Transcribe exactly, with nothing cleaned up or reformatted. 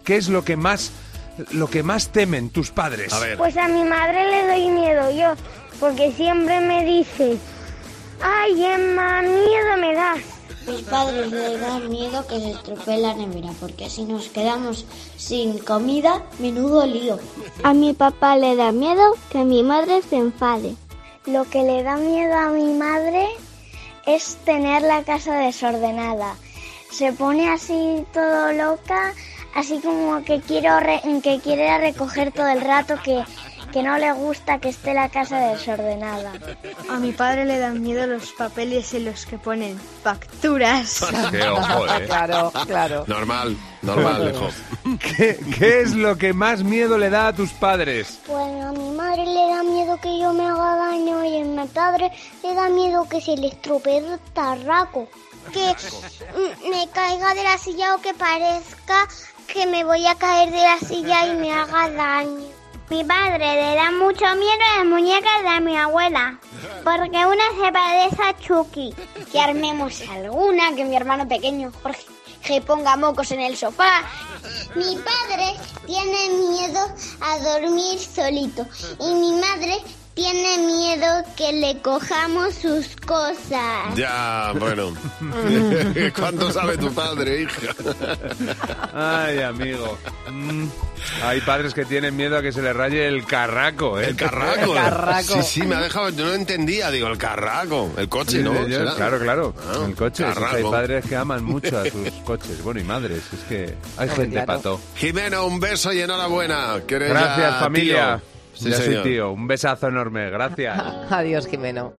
¿qué es lo que más, lo que más temen tus padres? A ver. Pues a mi madre le doy miedo yo, porque siempre me dice, ay, Emma, miedo me das. Mis padres les dan miedo que se estropee la nevera, porque si nos quedamos sin comida, menudo lío. A mi papá le da miedo que mi madre se enfade. Lo que le da miedo a mi madre es tener la casa desordenada. Se pone así todo loca, así como que, quiero re- que quiere recoger todo el rato, que, que no le gusta que esté la casa desordenada. A mi padre le dan miedo los papeles en los que ponen facturas. Qué ojo, ¿eh? Claro, claro. Normal, normal, Lejo. ¿Qué, ¿Qué es lo que más miedo le da a tus padres? Pues a mi madre le da miedo que yo me haga daño y a mi padre le da miedo que se le estropee el tarraco. Que me caiga de la silla o que parezca que me voy a caer de la silla y me haga daño. Mi padre le da mucho miedo a las muñecas de mi abuela, porque una se parece a Chucky. Que armemos alguna, que mi hermano pequeño Jorge que ponga mocos en el sofá. Mi padre tiene miedo a dormir solito y mi madre tiene miedo que le cojamos sus cosas. Ya, bueno. ¿Cuánto sabe tu padre, hija? Ay, amigo. Mm. Hay padres que tienen miedo a que se les raye el carraco, ¿eh? El carraco. El carraco. Sí, sí, me ha dejado, yo no entendía, digo, el carraco, el coche, ¿no? Sí, yo- ¿Será? claro, claro, Ah, el coche. Es que hay carraco. padres que aman mucho a sus coches, bueno, y madres, es que hay Hombre, gente claro. pato. Jimeno, un beso y enhorabuena. que eres Gracias, ya familia. tío. Sí, ya soy señor. tío, un besazo enorme, gracias. Adiós, Jimeno.